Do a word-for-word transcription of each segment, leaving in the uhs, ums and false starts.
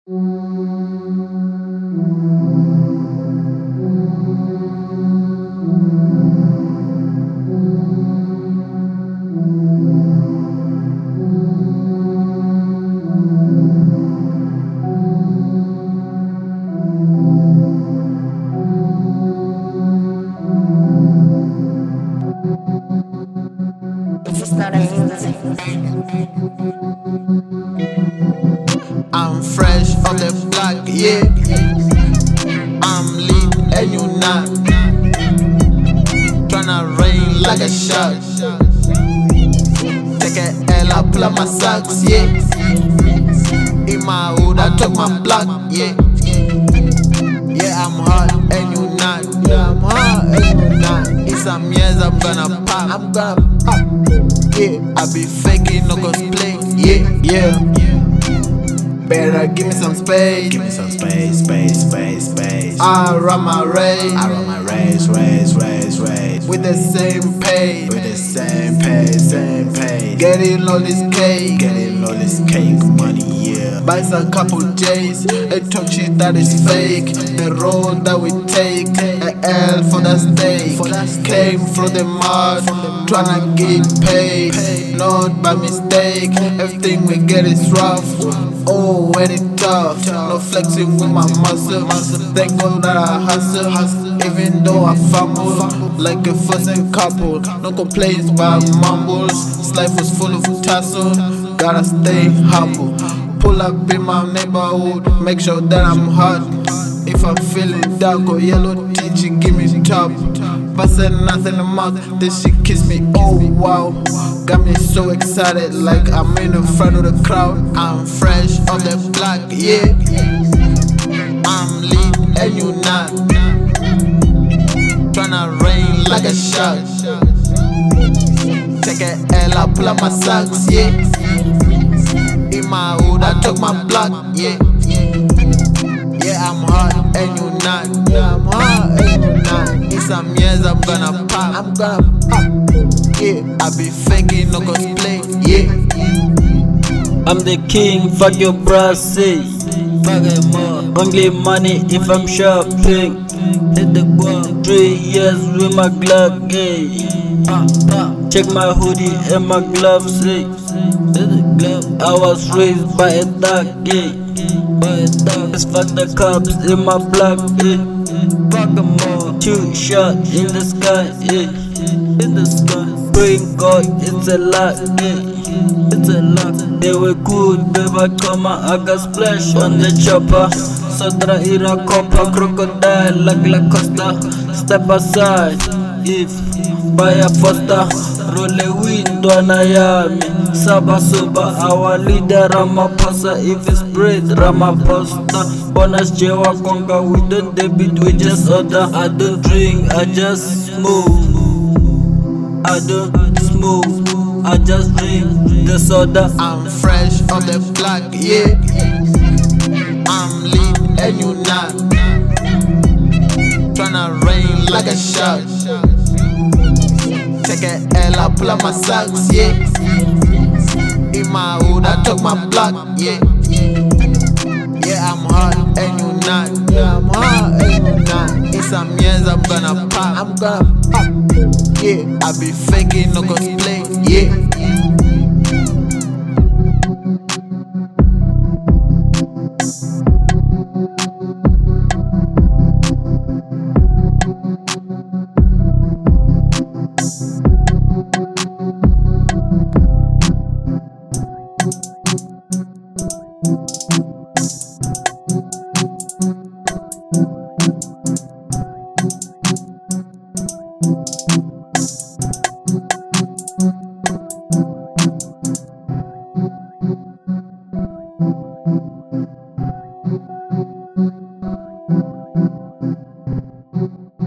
I'm fresh off the block, yeah. I'm lit and you not. Tryna rain like a shot. Take a L, I pull up my socks, yeah. In my hood, I took my block, yeah. Yeah, I'm hot and you not. Yeah, I'm hot and you not. In some years, I'm gonna pop. I'm gonna pop. Yeah, I be faking, no cosplay. Yeah, yeah. Better give me some space. Give me some space, space, space, space. I run my race. I run my race, race, race, race. With the same pace. With the same pace, same pace. Getting all this cake. Getting all this cake money, yeah. Buys a couple J's and talk shit that is fake. The road that we take, a L for the stake. Came from the mud, tryna get paid. Not by mistake, everything we get is rough. Oh, when it tough, no flexing with my muscle. Thank God that I hustle, even though I fumble like a fussing couple. No complaints but mumbles. This life was full of tussle, gotta stay humble. Pull up in my neighborhood, make sure that I'm hot. If I'm feeling dark or yellow, teacher give me top. Bustin' nothing in the mouth, then she kiss me, oh wow. Got me so excited, like I'm in the front of the crowd. I'm fresh off the block, yeah. I'm lit and you not. Tryna rain like a shot. Take a L, I pull up my socks, yeah. In my hood, I took my block, yeah. Yeah, I'm hot and you not. Yeah, I'm hot and you not. In some years, I'm gonna pop. I'm gonna pop. Yeah, I be faking, no cosplay. Yeah. I'm the king, fuck your bra, say. Fuck it more. Only money if I'm shopping. Hit the ground. Three years with my Glock, yeah. Check my hoodie and my gloves, hey. I was raised by a dog, yeah. Let's fuck the cops in my block, yeah. Fuck 'em all. Two shot in the sky, yeah. In the sky. Praying God, it's a lot, yeah. It's a lot. They were good, baby, come on, I got splash on the chopper. Sotra ira copper, crocodile like La Costa. Step aside, if by a foster. Roll a window na yami. Saba soba, our leader Ramaphosa. If it's bread, Ramaphosa. Bonus Jewa Konga, we don't debit, we just order. I don't drink, I just smoke. I don't smoke, I just drink the soda. I'm fresh off the block, yeah. I'm lit and you not. Tryna rain like a shot. Take a L, I pull up my socks, yeah. In my hood, I took my block, yeah. Yeah, I'm hot and you not. Yeah, I'm hot and you not. In some years, I'm gonna pop. I'm gonna pop. Yeah, I be faking, no cosplay, yeah.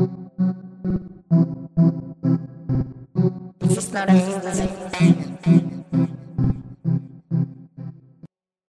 It's not a